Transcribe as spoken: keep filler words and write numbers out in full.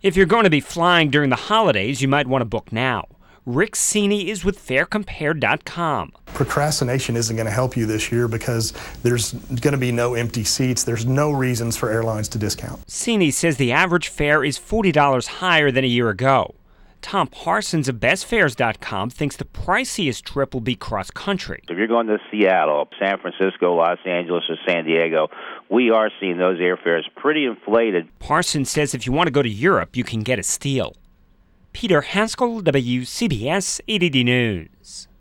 If you're going to be flying during the holidays, you might want to book now. Rick Cini is with Fare Compare dot com. Procrastination isn't going to help you this year because there's going to be no empty seats. There's no reasons for airlines to discount. Cini says the average fare is forty dollars higher than a year ago. Tom Parsons of Best Fares dot com thinks the priciest trip will be cross-country. If you're going to Seattle, San Francisco, Los Angeles, or San Diego, we are seeing those airfares pretty inflated. Parsons says if you want to go to Europe, you can get a steal. Peter Haskell, W C B S eight eighty News.